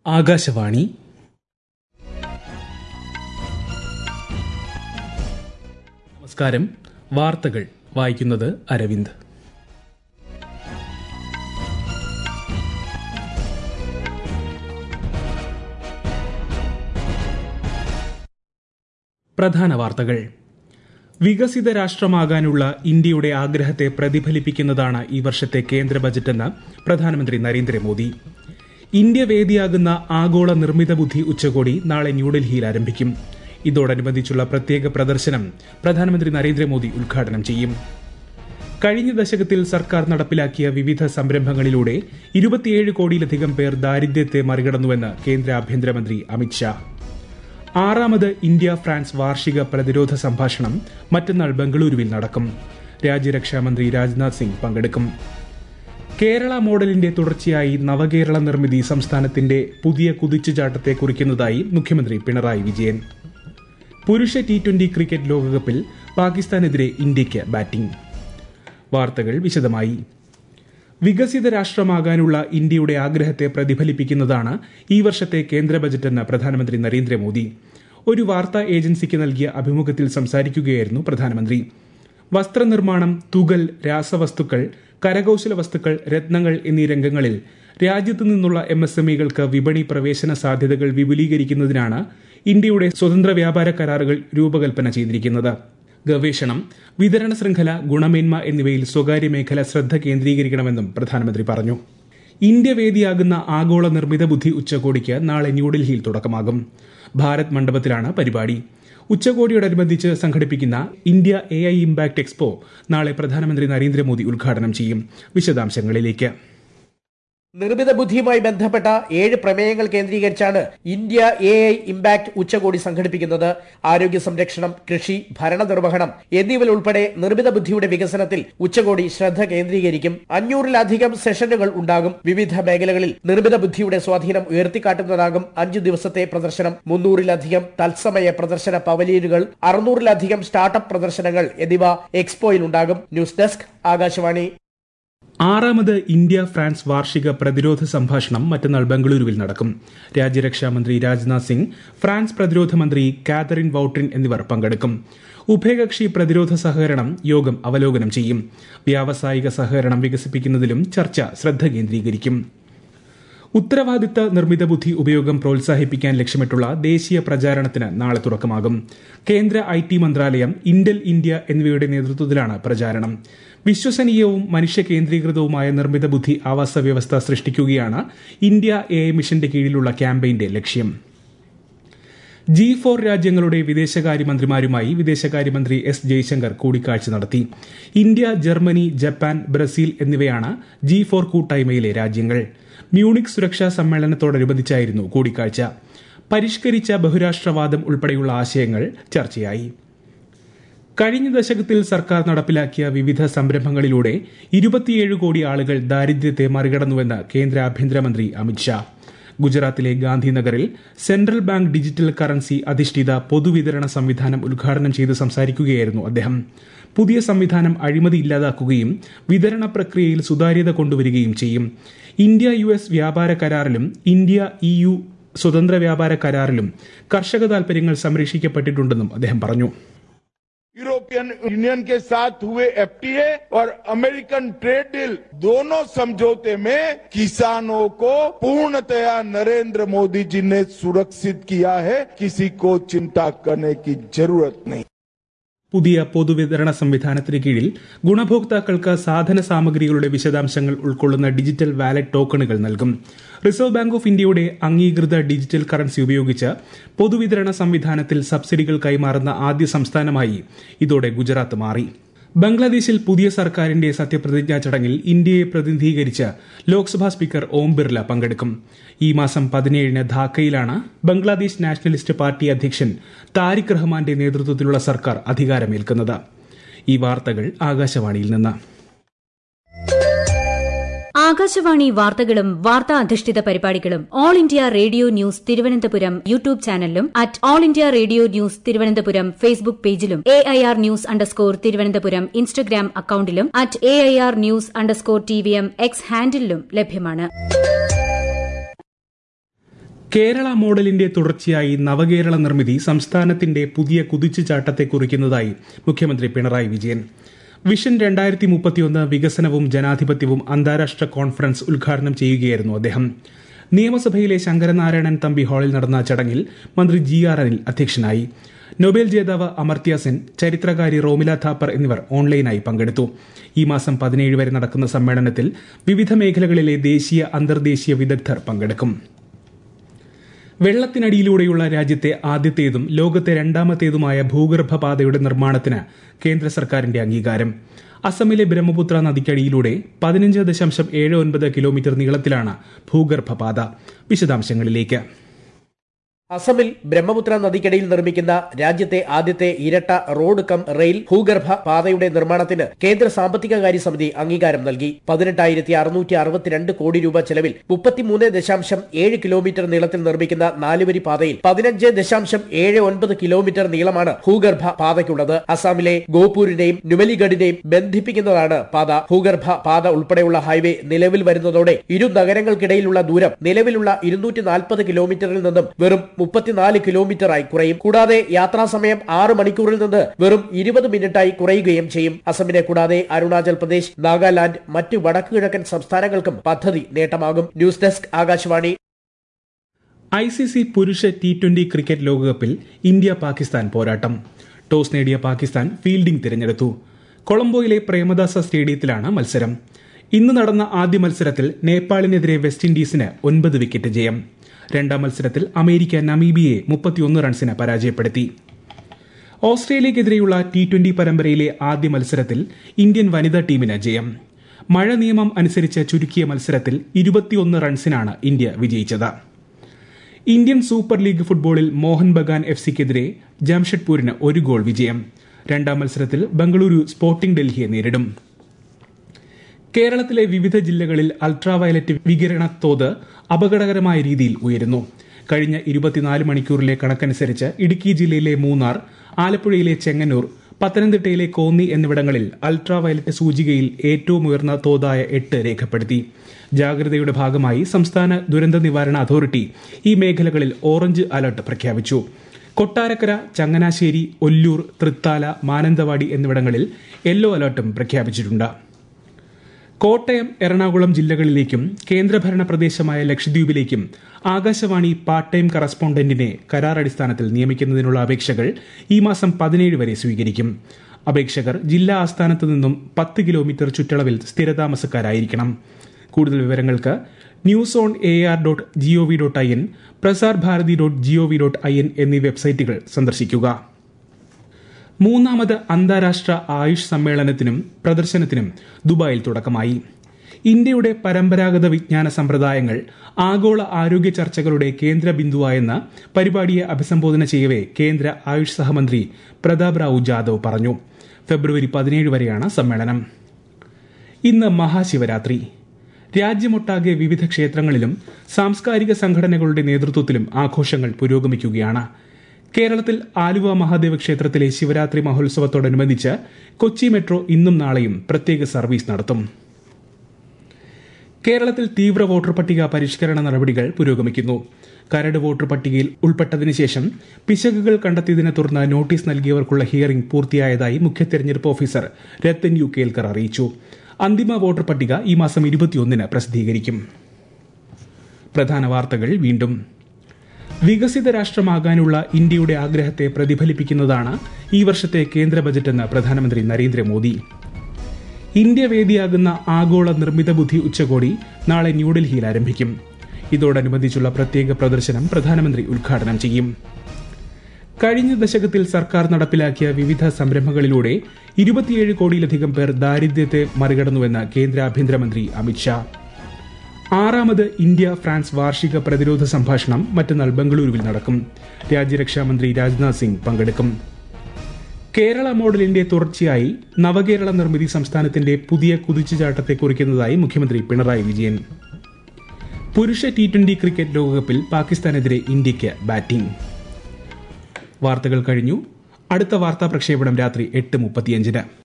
ആകാശവാണി. നമസ്കാരം. വാർത്തകൾ വായിക്കുന്നത് അരവിന്ദ്. പ്രധാന വാർത്തകൾ. വികസിത രാഷ്ട്രമാകാനുള്ള ഇന്ത്യയുടെ ആഗ്രഹത്തെ പ്രതിഫലിപ്പിക്കുന്നതാണ് ഈ വർഷത്തെ കേന്ദ്ര ബജറ്റെന്ന് പ്രധാനമന്ത്രി നരേന്ദ്രമോദി. ഇന്ത്യ വേദിയാകുന്ന ആഗോള നിർമ്മിത ബുദ്ധി ഉച്ചകോടി നാളെ ന്യൂഡൽഹിയിൽ ആരംഭിക്കും. ഇതോടനുബന്ധിച്ചുള്ള പ്രത്യേക പ്രദർശനം പ്രധാനമന്ത്രി നരേന്ദ്രമോദി ഉദ്ഘാടനം ചെയ്യും. കഴിഞ്ഞ ദശകത്തിൽ സർക്കാർ നടപ്പിലാക്കിയ വിവിധ സംരംഭങ്ങളിലൂടെ 27 കോടിയിലധികം പേർ ദാരിദ്ര്യത്തെ മറികടന്നുവെന്ന് കേന്ദ്ര ആഭ്യന്തരമന്ത്രി അമിത്ഷാ. 6ാമത് ഇന്ത്യ ഫ്രാൻസ് വാർഷിക പ്രതിരോധ സംഭാഷണം മറ്റന്നാൾ ബംഗളൂരുവിൽ നടക്കും. രാജ്യരക്ഷാമന്ത്രി രാജ്നാഥ് സിംഗ് പങ്കെടുക്കും. കേരള മോഡലിന്റെ തുടർച്ചയായി നവകേരള നിർമ്മിതി സംസ്ഥാനത്തിന്റെ പുതിയ കുതിച്ചുചാട്ടത്തെ കുറിക്കുന്നതായി മുഖ്യമന്ത്രി പിണറായി വിജയൻ. പുരുഷ T20 ക്രിക്കറ്റ് ലോകകപ്പിൽ പാകിസ്ഥാനെതിരെ ഇന്ത്യയ്ക്ക് ബാറ്റിംഗ്. വാർത്തകൾ വിശദമായി. വികസിത രാഷ്ട്രമാകാനുള്ള ഇന്ത്യയുടെ ആഗ്രഹത്തെ പ്രതിഫലിപ്പിക്കുന്നതാണ് ഈ വർഷത്തെ കേന്ദ്ര ബജറ്റെന്ന് പ്രധാനമന്ത്രി നരേന്ദ്രമോദി ഒരു വാർത്താ ഏജൻസിക്ക് നൽകിയ അഭിമുഖത്തിൽ സംസാരിക്കുകയായിരുന്നു പ്രധാനമന്ത്രി. വസ്ത്രനിർമ്മാണം, തുകൽ, രാസവസ്തുക്കൾ, കരകൌശല വസ്തുക്കൾ, രത്നങ്ങൾ എന്നീ രംഗങ്ങളിൽ രാജ്യത്തു നിന്നുള്ള MSMEകൾക്ക് വിപണി പ്രവേശന സാധ്യതകൾ വിപുലീകരിക്കുന്നതിനാണ് ഇന്ത്യയുടെ സ്വതന്ത്ര വ്യാപാര കരാറുകൾ രൂപകൽപ്പന ചെയ്തിരിക്കുന്നത്. ഗവേഷണം, വിതരണ ശൃംഖല, ഗുണമേന്മ എന്നിവയിൽ സ്വകാര്യ മേഖല ശ്രദ്ധ കേന്ദ്രീകരിക്കണമെന്നും പ്രധാനമന്ത്രി പറഞ്ഞു. ഇന്ത്യ വേദിയാകുന്ന ആഗോള നിർമ്മിത ബുദ്ധി ഉച്ചകോടിക്ക് നാളെ ന്യൂഡൽഹിയിൽ തുടക്കമാകും. ഭാരത് മണ്ഡപത്തിലാണ് പരിപാടി. ഉച്ചകോടിയോടനുബന്ധിച്ച് സംഘടിപ്പിക്കുന്ന ഇന്ത്യ AI ഇംപാക്ട് എക്സ്പോ നാളെ പ്രധാനമന്ത്രി നരേന്ദ്രമോദി ഉദ്ഘാടനം ചെയ്യും. വിശദാംശങ്ങളിലേക്ക്. നിർമ്മിത ബുദ്ധിയുമായി ബന്ധപ്പെട്ട 7 പ്രമേയങ്ങൾ കേന്ദ്രീകരിച്ചാണ് ഇന്ത്യ AI ഇംപാക്ട് ഉച്ചകോടി സംഘടിപ്പിക്കുന്നത്. ആരോഗ്യ സംരക്ഷണം, കൃഷി, ഭരണനിർവഹണം എന്നിവയുൾപ്പെടെ നിർമ്മിത ബുദ്ധിയുടെ വികസനത്തിൽ ഉച്ചകോടി ശ്രദ്ധ കേന്ദ്രീകരിക്കും. 500-ലധികം സെഷനുകൾ ഉണ്ടാകും. വിവിധ മേഖലകളിൽ നിർമ്മിത ബുദ്ധിയുടെ സ്വാധീനം ഉയർത്തിക്കാട്ടുന്നതാകും 5 ദിവസത്തെ പ്രദർശനം. 300-ലധികം തത്സമയ പ്രദർശന പവലിയനുകൾ, 600-ലധികം സ്റ്റാർട്ടപ്പ് പ്രദർശനങ്ങൾ എന്നിവ എക്സ്പോയിൽ ഉണ്ടാകും. News desk, Akashvani. 6ാമത് ഇന്ത്യ ഫ്രാൻസ് വാർഷിക പ്രതിരോധ സംഭാഷണം മറ്റന്നാൾ ബംഗളൂരുവിൽ നടക്കും. രാജ്യരക്ഷാമന്ത്രി രാജ്നാഥ് സിംഗ്, ഫ്രാൻസ് പ്രതിരോധ മന്ത്രി കാതറിൻ വൌട്രിൻ എന്നിവർ പങ്കെടുക്കും. ഉഭയകക്ഷി പ്രതിരോധ സഹകരണം യോഗം അവലോകനം ചെയ്യും. വ്യാവസായിക സഹകരണം വികസിപ്പിക്കുന്നതിലും ചർച്ച ശ്രദ്ധ കേന്ദ്രീകരിക്കും. ഉത്തരവാദിത്ത നിർമ്മിത ബുദ്ധി ഉപയോഗം പ്രോത്സാഹിപ്പിക്കാൻ ലക്ഷ്യമിട്ടുള്ള ദേശീയ പ്രചാരണത്തിന് നാളെ തുടക്കമാകും. കേന്ദ്ര IT മന്ത്രാലയം, ഇന്റൽ ഇന്ത്യ എന്നിവയുടെ നേതൃത്വത്തിലാണ് പ്രചാരണം. വിശ്വസനീയവും മനുഷ്യ കേന്ദ്രീകൃതവുമായ നിർമ്മിത ബുദ്ധി ആവാസ വ്യവസ്ഥ സൃഷ്ടിക്കുകയാണ് ഇന്ത്യ AI മിഷന്റെ കീഴിലുള്ള ക്യാമ്പയിന്റെ ലക്ഷ്യം. G4 രാജ്യങ്ങളുടെ വിദേശകാര്യമന്ത്രിമാരുമായി വിദേശകാര്യമന്ത്രി S ജയശങ്കർ കൂടിക്കാഴ്ച നടത്തി. ഇന്ത്യ, ജർമ്മനി, ജപ്പാൻ, ബ്രസീൽ എന്നിവയാണ് G4 കൂട്ടായ്മയിലെ രാജ്യങ്ങൾ. മ്യൂണിക് സുരക്ഷാ സമ്മേളനത്തോടനുബന്ധിച്ചായിരുന്നു കൂടിക്കാഴ്ച. പരിഷ്കരിച്ച ബഹുരാഷ്ട്രവാദം ഉൾപ്പെടെയുള്ള ആശയങ്ങൾ ചർച്ചയായി. കഴിഞ്ഞ ദശകത്തിൽ സർക്കാർ നടപ്പിലാക്കിയ വിവിധ സംരംഭങ്ങളിലൂടെ 27 കോടി ആളുകൾ ദാരിദ്ര്യത്തെ മറികടന്നുവെന്ന് കേന്ദ്ര ആഭ്യന്തരമന്ത്രി അമിത്ഷാ. ഗുജറാത്തിലെ ഗാന്ധിനഗറിൽ സെൻട്രൽ ബാങ്ക് ഡിജിറ്റൽ കറൻസി അധിഷ്ഠിത പൊതുവിതരണ സംവിധാനം ഉദ്ഘാടനം ചെയ്ത് സംസാരിക്കുകയായിരുന്നു അദ്ദേഹം. പുതിയ സംവിധാനം അഴിമതി ഇല്ലാതാക്കുകയും വിതരണ പ്രക്രിയയിൽ സുതാര്യത കൊണ്ടുവരികയും ചെയ്യും. ഇന്ത്യ US വ്യാപാര കരാറിലും ഇന്ത്യ EU സ്വതന്ത്ര വ്യാപാര കരാറിലും കർഷക താൽപര്യങ്ങൾ സംരക്ഷിക്കപ്പെട്ടിട്ടുണ്ടെന്നും അദ്ദേഹം പറഞ്ഞു. यूरोपियन यूनियन के साथ हुए FTA और अमेरिकन ट्रेड डील दोनों समझौते में किसानों को पूर्णतया नरेंद्र मोदी जी ने सुरक्षित किया है. किसी को चिंता करने की जरूरत नहीं. പുതിയ പൊതുവിതരണ സംവിധാനത്തിന് കീഴിൽ ഗുണഭോക്താക്കൾക്ക് സാധന സാമഗ്രികളുടെ വിശദാംശങ്ങൾ ഉൾക്കൊള്ളുന്ന ഡിജിറ്റൽ വാലറ്റ് ടോക്കണുകൾ നൽകും. റിസർവ് ബാങ്ക് ഓഫ് ഇന്ത്യയുടെ അംഗീകൃത ഡിജിറ്റൽ കറൻസി ഉപയോഗിച്ച് പൊതുവിതരണ സംവിധാനത്തിൽ സബ്സിഡികൾ കൈമാറുന്ന ആദ്യ സംസ്ഥാനമായി ഇതോടെ ഗുജറാത്ത് മാറി. ബംഗ്ലാദേശിൽ പുതിയ സർക്കാരിന്റെ സത്യപ്രതിജ്ഞാ ചടങ്ങിൽ ഇന്ത്യയെ പ്രതിനിധീകരിച്ച് ലോക്സഭാ സ്പീക്കർ ഓം ബിർല പങ്കെടുക്കും. ഈ മാസം 17-ന് ധാക്കയിലാണ് ബംഗ്ലാദേശ് നാഷണലിസ്റ്റ് പാർട്ടി അധ്യക്ഷൻ താരിഖ് റഹ്മാന്റെ നേതൃത്വത്തിലുള്ള സർക്കാർ അധികാരമേൽക്കുന്നത്. ഈ വാർത്തകൾ ആകാശവാണിയിൽ നിന്ന്. ആകാശവാണി വാർത്തകളും വാർത്താ അധിഷ്ഠിത പരിപാടികളും all India radio news Thiruvananthapuram YouTube ചാനലിലും at all India radio news Thiruvananthapuram Facebook പേജിലും AIR ന്യൂസ് _ തിരുവനന്തപുരം ഇൻസ്റ്റഗ്രാം അക്കൌണ്ടിലും at AIR news _ TVM X ഹാൻഡിലും ലഭ്യമാണ്. കേരള മോഡലിന്റെ തുടർച്ചയായി നവകേരള നിർമ്മിതി സംസ്ഥാനത്തിന്റെ പുതിയ കുതിച്ചുചാട്ടത്തെ കുറിക്കുന്നതായി മുഖ്യമന്ത്രി പിണറായി വിജയൻ. വിഷൻ 2031 വികസനവും ജനാധിപത്യവും അന്താരാഷ്ട്ര കോൺഫറൻസ് ഉദ്ഘാടനം ചെയ്യുകയായിരുന്നു അദ്ദേഹം. നിയമസഭയിലെ ശങ്കരനാരായണൻ തമ്പി ഹാളിൽ നടന്ന ചടങ്ങിൽ മന്ത്രി GR അനിൽ അധ്യക്ഷനായി. നൊബേൽ ജേതാവ് അമർത്യ സെൻ, ചരിത്രകാരി റോമില താപ്പർ എന്നിവർ ഓൺലൈനായി പങ്കെടുത്തു. ഈ മാസം 17 വരെ നടക്കുന്ന സമ്മേളനത്തിൽ വിവിധ മേഖലകളിലെ ദേശീയ അന്തർദേശീയ വിദഗ്ധർ പങ്കെടുക്കും. വെള്ളത്തിനടിയിലൂടെയുള്ള രാജ്യത്തെ ആദ്യത്തേതും ലോകത്തെ രണ്ടാമത്തേതുമായ ഭൂഗർഭ പാതയുടെ നിർമ്മാണത്തിന് കേന്ദ്ര സർക്കാരിന്റെ അംഗീകാരം. അസമിലെ ബ്രഹ്മപുത്ര നദിക്കടിയിലൂടെ 15.79 കിലോമീറ്റർ നീളത്തിലാണ് ഭൂഗർഭ പാത. വിശദാംശങ്ങളിലേക്ക്. അസമിൽ ബ്രഹ്മപുത്ര നദിക്കടിയിൽ നിർമ്മിക്കുന്ന രാജ്യത്തെ ആദ്യത്തെ ഇരട്ട റോഡ് കം റെയിൽ ഭൂഗർഭ പാതയുടെ നിർമ്മാണത്തിന് കേന്ദ്ര സാമ്പത്തികകാര്യ സമിതി അംഗീകാരം നൽകി. 18,662 കോടി രൂപ ചെലവിൽ 33.7 കിലോമീറ്റർ നീളത്തിൽ നിർമ്മിക്കുന്ന 4-വരി പാതയിൽ 15.79 കിലോമീറ്റർ നീളമാണ് ഭൂഗർഭ പാതയ്ക്കുള്ളത്. അസാമിലെ ഗോപൂരിനെയും നുമലിഗഡിനെയും ബന്ധിപ്പിക്കുന്നതാണ് പാത. ഭൂഗർഭ പാത ഉൾപ്പെടെയുള്ള ഹൈവേ നിലവിൽ വരുന്നതോടെ ഇരു നഗരങ്ങൾക്കിടയിലുള്ള ദൂരം നിലവിലുള്ള 240 കിലോമീറ്ററിൽ നിന്നും വെറും 34 കിലോമീറ്ററായി കുറയും. കൂടാതെ യാത്രാസമയം 6 മണിക്കൂറിൽ നിന്ന് വെറും 20 മിനിറ്റായി കുറയുകയും ചെയ്യും. അസമിനെ കൂടാതെ അരുണാചൽ പ്രദേശ്, നാഗാലാൻഡ്, മറ്റ് വടക്കുകിഴക്കൻ സംസ്ഥാനങ്ങൾക്കും പദ്ധതി നേട്ടമാകും. News desk, Akashvani. ICC പുരുഷ T20 ക്രിക്കറ്റ് ലോകകപ്പിൽ ഇന്ത്യ പാകിസ്ഥാൻ പോരാട്ടം. ടോസ് നേടിയ പാകിസ്ഥാൻ ഫീൽഡിംഗ് തിരഞ്ഞെടുത്തു. കൊളംബോയിലെ പ്രേമദാസ സ്റ്റേഡിയത്തിലാണ് മത്സരം. ഇന്ന് നടന്ന ആദ്യ മത്സരത്തിൽ നേപ്പാളിനെതിരെ വെസ്റ്റ് ഇൻഡീസിന് 9 വിക്കറ്റ് ജയം. രണ്ടാം മത്സരത്തിൽ അമേരിക്ക നമീബിയയെ 31 റൺസിന് പരാജയപ്പെടുത്തി. ഓസ്ട്രേലിയക്കെതിരെയുള്ള T20 പരമ്പരയിലെ ആദ്യ മത്സരത്തിൽ ഇന്ത്യൻ വനിതാ ടീമിന് ജയം. മഴ നിയമം അനുസരിച്ച് ചുരുക്കിയ മത്സരത്തിൽ 21 റൺസിനാണ് ഇന്ത്യ വിജയിച്ചത്. ഇന്ത്യൻ സൂപ്പർ ലീഗ് ഫുട്ബോളിൽ മോഹൻ ബഗാൻ FCക്കെതിരെ ജംഷഡ്പൂരിന് 1 ഗോൾ വിജയം. രണ്ടാം മത്സരത്തിൽ ബംഗളൂരു സ്പോർട്ടിംഗ് ഡൽഹിയെ നേരിടും. കേരളത്തിലെ വിവിധ ജില്ലകളിൽ അൾട്രാവയലറ്റ് വികിരണ തോത് അപകടകരമായ രീതിയിൽ ഉയരുന്നു. കഴിഞ്ഞ 24 മണിക്കൂറിലെ കണക്കനുസരിച്ച് ഇടുക്കി ജില്ലയിലെ മൂന്നാർ, ആലപ്പുഴയിലെ ചെങ്ങന്നൂർ, പത്തനംതിട്ടയിലെ കോന്നി എന്നിവിടങ്ങളിൽ അൾട്രാവയലറ്റ് സൂചികയിൽ ഏറ്റവും ഉയർന്ന തോതായ 8 രേഖപ്പെടുത്തി. ജാഗ്രതയുടെ ഭാഗമായി സംസ്ഥാന ദുരന്ത നിവാരണ അതോറിറ്റി ഈ മേഖലകളിൽ ഓറഞ്ച് അലർട്ട് പ്രഖ്യാപിച്ചു. കൊട്ടാരക്കര, ചങ്ങനാശ്ശേരി, ഒല്ലൂർ, തൃത്താല, മാനന്തവാടി എന്നിവിടങ്ങളിൽ യെല്ലോ അലർട്ടും പ്രഖ്യാപിച്ചിട്ടുണ്ട്. കോട്ടയം, എറണാകുളം ജില്ലകളിലേക്കും കേന്ദ്രഭരണ പ്രദേശമായ ലക്ഷദ്വീപിലേക്കും ആകാശവാണി പാർട്ട് ടൈം കറസ്പോണ്ടന്റിനെ കരാറടിസ്ഥാനത്തിൽ നിയമിക്കുന്നതിനുള്ള അപേക്ഷകൾ ഈ മാസം 17 വരെ സ്വീകരിക്കും. അപേക്ഷകർ ജില്ലാ ആസ്ഥാനത്ത് നിന്നും 10 കിലോമീറ്റർ ചുറ്റളവിൽ സ്ഥിരതാമസക്കാരായിരിക്കണം. കൂടുതൽ വിവരങ്ങൾക്ക് newsonar.gov.in, prasarbharati.gov.in എന്നീ വെബ്സൈറ്റുകൾ സന്ദർശിക്കുക. മൂന്നാമത് അന്താരാഷ്ട്ര ആയുഷ് സമ്മേളനത്തിനും പ്രദർശനത്തിനും ദുബായിൽ തുടക്കമായി. ഇന്ത്യയുടെ പരമ്പരാഗത വിജ്ഞാന സമ്പ്രദായങ്ങൾ ആഗോള ആരോഗ്യ ചർച്ചകളുടെ കേന്ദ്ര ബിന്ദുവായെന്ന് പരിപാടിയെ അഭിസംബോധന ചെയ്യവേ കേന്ദ്ര ആയുഷ് സഹമന്ത്രി പ്രതാപ് റാവു ജാദവ് പറഞ്ഞു. ഫെബ്രുവരി 17 വരെയാണ് സമ്മേളനം. ഇന്ന് മഹാശിവരാത്രി. രാജ്യമൊട്ടാകെ വിവിധ ക്ഷേത്രങ്ങളിലും സാംസ്കാരിക സംഘടനകളുടെ നേതൃത്വത്തിലും ആഘോഷങ്ങൾ പുരോഗമിക്കുകയാണ്. കേരളത്തിൽ ആലുവ മഹാദേവ ക്ഷേത്രത്തിലെ ശിവരാത്രി മഹോത്സവത്തോടനുബന്ധിച്ച് കൊച്ചി മെട്രോ ഇന്നും നാളെയും പ്രത്യേക സർവീസ് നടത്തും. കേരളത്തിൽ തീവ്ര വോട്ടർ പട്ടിക പരിഷ്കരണ നടപടികൾ പുരോഗമിക്കുന്നു. കരട് വോട്ടർ പട്ടികയിൽ ഉൾപ്പെട്ടതിനു ശേഷം പിശകുകൾ കണ്ടെത്തിയതിനെ തുടർന്ന് നോട്ടീസ് നൽകിയവർക്കുള്ള ഹിയറിംഗ് പൂർത്തിയായതായി മുഖ്യ തെരഞ്ഞെടുപ്പ് ഓഫീസർ രത്തൻ യു കേൽക്കർ അറിയിച്ചു. അന്തിമ വോട്ടർ പട്ടിക ഈ മാസം 21 പ്രസിദ്ധീകരിക്കും. പ്രധാന വാർത്തകൾ വീണ്ടും. വികസിത രാഷ്ട്രമാകാനുള്ള ഇന്ത്യയുടെ ആഗ്രഹത്തെ പ്രതിഫലിപ്പിക്കുന്നതാണ് ഈ വർഷത്തെ കേന്ദ്ര ബജറ്റെന്ന് പ്രധാനമന്ത്രി നരേന്ദ്രമോദി. ഇന്ത്യ വേദിയാകുന്ന ആഗോള നിർമ്മിത ബുദ്ധി ഉച്ചകോടി നാളെ ന്യൂഡൽഹിയിൽ ആരംഭിക്കും. ഇതോടനുബന്ധിച്ചുള്ള പ്രത്യേക പ്രദർശനം പ്രധാനമന്ത്രി ഉദ്ഘാടനം ചെയ്യും. കഴിഞ്ഞ ദശകത്തിൽ സർക്കാർ നടപ്പിലാക്കിയ വിവിധ സംരംഭങ്ങളിലൂടെ 27 കോടിയിലധികം പേർ ദാരിദ്ര്യത്തെ മറികടന്നുവെന്ന് കേന്ദ്ര ആഭ്യന്തരമന്ത്രി അമിത്ഷാ. 6ാമത് ഇന്ത്യ ഫ്രാൻസ് വാർഷിക പ്രതിരോധ സംഭാഷണം മറ്റന്നാൾ ബംഗളൂരുവിൽ നടക്കും. രാജ്യരക്ഷാമന്ത്രി രാജ്നാഥ് സിംഗ് പങ്കെടുക്കും. കേരള മോഡലിന്റെ തുടർച്ചയായി നവകേരള നിർമ്മിതി സംസ്ഥാനത്തിന്റെ പുതിയ കുതിച്ചുചാട്ടത്തെ കുറിക്കുന്നതായി മുഖ്യമന്ത്രി പിണറായി വിജയൻ. പുരുഷ T20 ക്രിക്കറ്റ് ലോകകപ്പിൽ പാകിസ്ഥാനെതിരെ ഇന്ത്യയ്ക്ക് ബാറ്റിംഗ്. വാർത്തകൾ കഴിഞ്ഞു. അടുത്ത വാർത്താ പ്രക്ഷേപണം രാത്രി 8:35.